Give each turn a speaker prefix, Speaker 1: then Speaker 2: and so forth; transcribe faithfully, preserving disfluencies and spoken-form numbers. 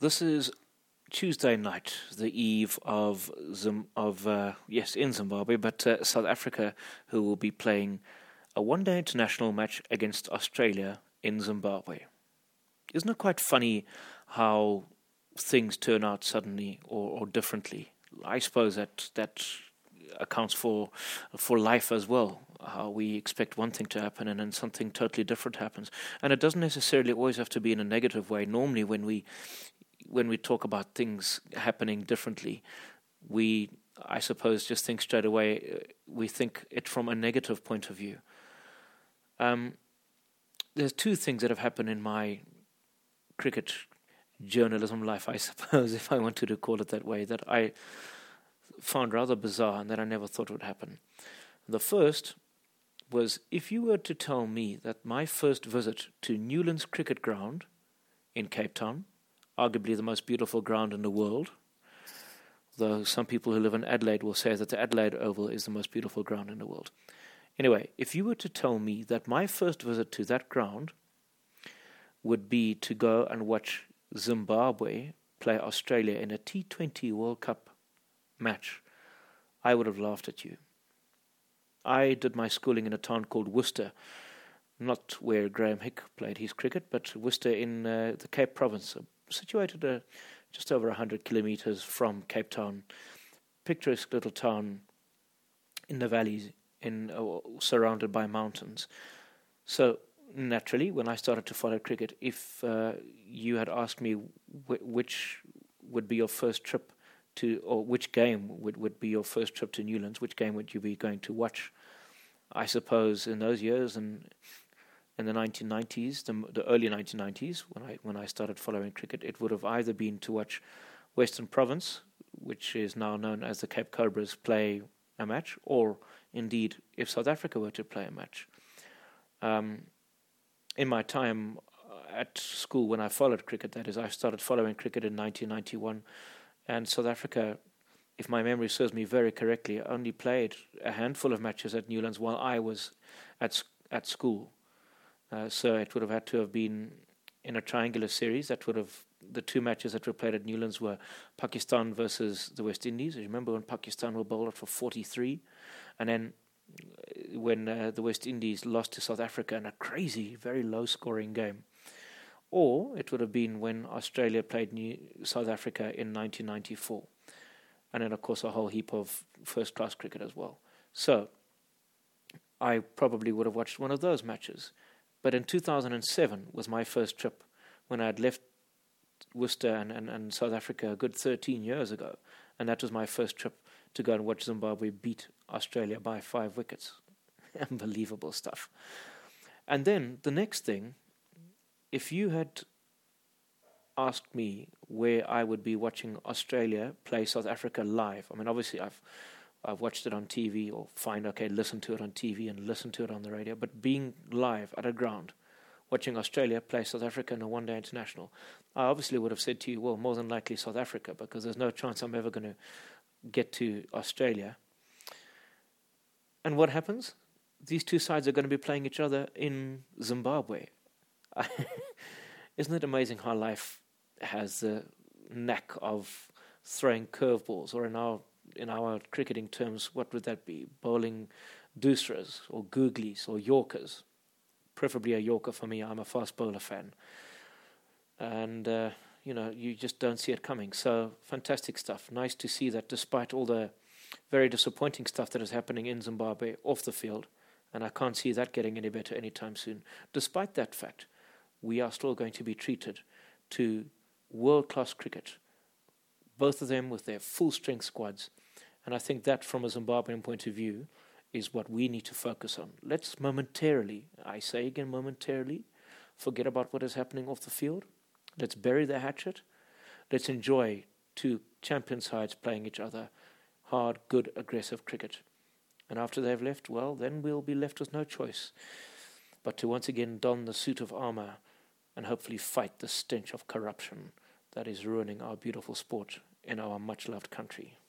Speaker 1: This is Tuesday night, the eve of Zim- of uh, yes, in Zimbabwe, but uh, South Africa, who will be playing a one-day international match against Australia in Zimbabwe. Isn't it quite funny how things turn out suddenly or, or differently? I suppose that that accounts for for life as well. How we expect one thing to happen and then something totally different happens, and it doesn't necessarily always have to be in a negative way. Normally, when we when we talk about things happening differently, we, I suppose, just think straight away. We think it from a negative point of view. Um, there's two things that have happened in my cricket journalism life, I suppose, if I wanted to call it that way, that I found rather bizarre and that I never thought would happen. The first was, if you were to tell me that my first visit to Newlands Cricket Ground in Cape Town, arguably the most beautiful ground in the world, though some people who live in Adelaide will say that the Adelaide Oval is the most beautiful ground in the world. Anyway, if you were to tell me that my first visit to that ground would be to go and watch Zimbabwe play Australia in a T twenty World Cup match, I would have laughed at you. I did my schooling in a town called Worcester, not where Graham Hick played his cricket, but Worcester in uh, the Cape Province, situated uh, just over one hundred kilometres from Cape Town, picturesque little town in the valleys, in uh, surrounded by mountains. So naturally, when I started to follow cricket, if uh, you had asked me w- which would be your first trip to, or which game would, would be your first trip to Newlands, which game would you be going to watch? I suppose in those years, and in the nineteen nineties, the, the early nineteen nineties, when I when I started following cricket, it would have either been to watch Western Province, which is now known as the Cape Cobras, play a match, or indeed if South Africa were to play a match. Um, in my time at school, when I followed cricket, that is, I started following cricket in nineteen ninety-one, and South Africa, if my memory serves me very correctly, only played a handful of matches at Newlands while I was at at school. Uh, so it would have had to have been in a triangular series. That would have the two matches that were played at Newlands were Pakistan versus the West Indies. You remember when Pakistan were bowled for forty-three, and then when uh, the West Indies lost to South Africa in a crazy, very low-scoring game. Or it would have been when Australia played New South Africa in nineteen ninety-four. And then, of course, a whole heap of first-class cricket as well. So I probably would have watched one of those matches. But in two thousand seven was my first trip, when I had left Worcester and, and, and South Africa a good thirteen years ago. And that was my first trip to go and watch Zimbabwe beat Australia by five wickets. Unbelievable stuff. And then the next thing, if you had asked me where I would be watching Australia play South Africa live, I mean, obviously I've I've watched it on T V, or find, okay, listen to it on T V and listen to it on the radio, but being live at a ground, watching Australia play South Africa in a one-day international, I obviously would have said to you, well, more than likely South Africa, because there's no chance I'm ever going to get to Australia. And what happens? These two sides are going to be playing each other in Zimbabwe. Isn't it amazing how life has the knack of throwing curveballs, or in our in our cricketing terms, what would that be? Bowling doosras or googlies or yorkers. Preferably a yorker for me. I'm a fast bowler fan. And, uh, you know, you just don't see it coming. So, fantastic stuff. Nice to see that despite all the very disappointing stuff that is happening in Zimbabwe off the field, and I can't see that getting any better anytime soon, despite that fact, we are still going to be treated to world-class cricket, both of them with their full-strength squads. And I think that, from a Zimbabwean point of view, is what we need to focus on. Let's momentarily, I say again momentarily, forget about what is happening off the field. Let's bury the hatchet. Let's enjoy two champion sides playing each other hard, good, aggressive cricket. And after they've left, well, then we'll be left with no choice but to once again don the suit of armour and hopefully fight the stench of corruption that is ruining our beautiful sport in our much-loved country.